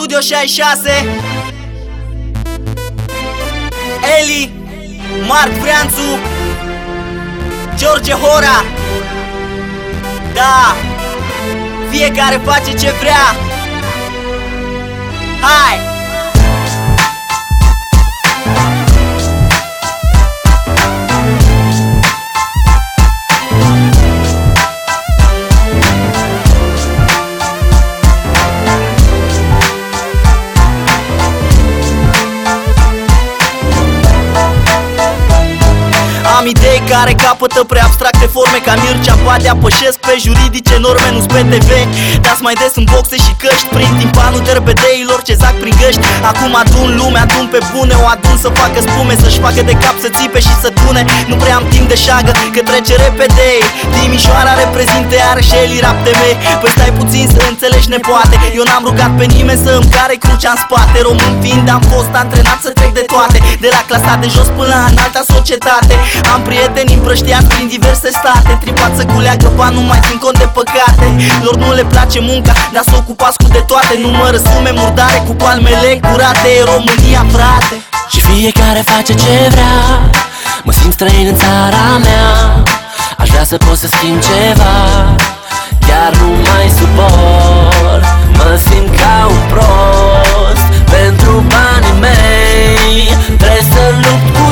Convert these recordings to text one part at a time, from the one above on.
Studio 66, Eli, Marc Vreanțu, George Hora. Da, fiecare face ce vrea. Hai! Am idei care capătă prea abstracte forme, ca Mircea Badea apășesc pe juridice norme, nu-s pe TV. Dați mai des în boxe și căști, prin timpanul derbedeilor ce zac prin găști. Acum adun lumea, adun pe bune, o adun să facă spume, să-și facă de cap, să țipe și să tune. Nu prea am timp de șagă, că trece repede. Timișoara reprezinte iarăși Eli rap de mei. Păi stai puțin să înțelegi, nepoate, eu n-am rugat pe nimeni să îmi care crucea în spate. Român fiind am fost antrenat să trec de toate, de la clasa de jos până la înalta societate. Am prieteni împrăștiați prin diverse state, tripați să culeagă bani, nu mai țin cont de păcate. Lor nu le place munca, dar s-o ocupați cu de toate. Numără sume murdare cu palmele curate. E România, frate. Și fiecare face ce vrea. Mă simt străin în țara mea. Aș vrea să pot să schimb ceva. Chiar nu mai suport. Mă simt ca un prost. Pentru banii mei trebuie să lupt cu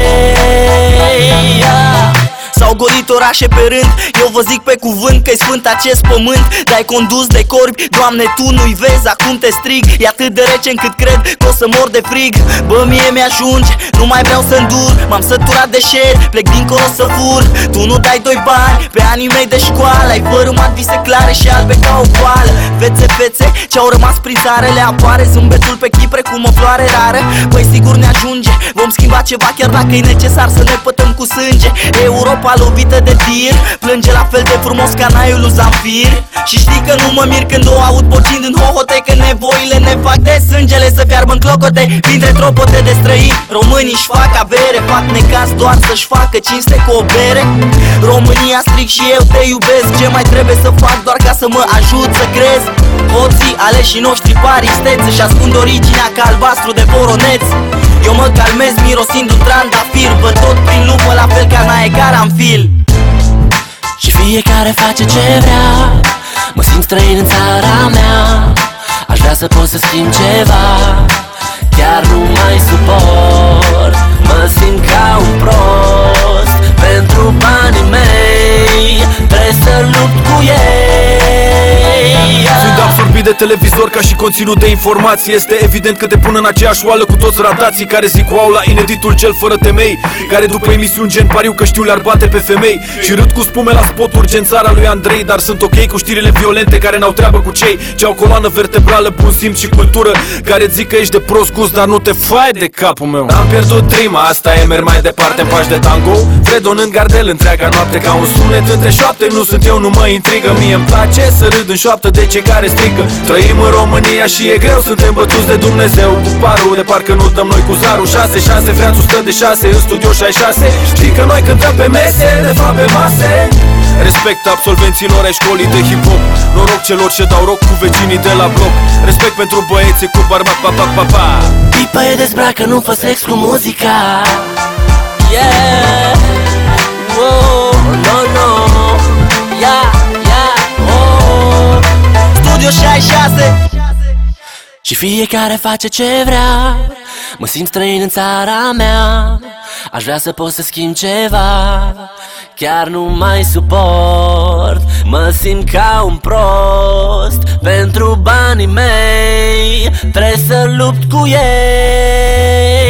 ei. S-au golit orașe pe rând, eu vă zic pe cuvânt că-i sfânt acest pământ. Dar-ai condus de corbi, Doamne, Tu nu-i vezi, acum te strig. E atât de rece încât cred că o să mor de frig. Bă, mie mi-ajunge, nu mai vreau să îndur. M-am săturat de șer, plec dincolo să fur. Tu nu dai doi bani pe anii mei de școală. Ai fărâmat vise clare și albe ca o boală. Fețe ce-au rămas prin zarele, apare zâmbetul pe chip precum o floare rară. Păi sigur ne ajunge, vom schimba ceva chiar dacă e necesar să ne pătăm cu sânge. Europa lovită de tir, plânge la fel de frumos ca naiul lui Zamfir. Și știi că nu mă mir când o aud bocind în hohote, că nevoile ne fac de sângele să fiarbă în clocote. Printre tropote de străini, românii își fac avere, fac necaz doar să-și facă cinste cu o bere. România stric și eu te iubesc, ce mai trebuie să fac doar ca să mă ajut să crezi? Hoții aleșii noștri pari isteți, își ascund originea ca albastru de voroneț. Eu mă calmez mirosind un trandafir, văd tot prin lupă la fel ca Niagara în fil. Și fiecare face ce vrea. Mă simt străin în țara mea. Aș vrea să pot să schimb ceva. Chiar nu mai suport. Mă simt ca un prost. Pentru banii mei trebuie să lupt cu ei. Fiind absorbit de televizor ca și conținut de informații, este evident că te pun în aceeași oală cu toți radații care zic wow la ineditul cel fără temei, care după emisiuni gen pariu că știu le-ar bate pe femei și râd cu spume la spoturi gen țara lui Andrei. Dar sunt ok cu știrile violente care n-au treabă cu cei ce au coloană vertebrală, bun simț și cultură, care zic că ești de prost gust, dar nu te fai de capul meu. Am pierdut prima, asta e, merg mai departe în pași de tango, fredonând gardel întreaga noapte ca un sunet între șoapte. Nu sunt eu, nu mă intrigă, mie îmi place să râd în șoaptă de cei care strică. Trăim în România și e greu, suntem bătuți de Dumnezeu cu parul, de parcă nu dăm noi cu zarul. 6-6, Vreanțu stă de 6 în Studio 66. Știi că noi cântăm pe mese, de fapt pe mase. Respect absolvenților ai școlii de hip-hop. Noroc celor ce dau rock cu vecinii de la bloc. Respect pentru băieții cu barba pa. Pipa e dezbracă, nu fă sex cu muzica. Yeah, wow, no, yeah, oh. Studio 66. Și fiecare face ce vrea. Mă simt străin în țara mea. Aș vrea să pot să schimb ceva. Chiar nu mai suport. Mă simt ca un prost. Pentru banii mei trebuie să lupt cu ei.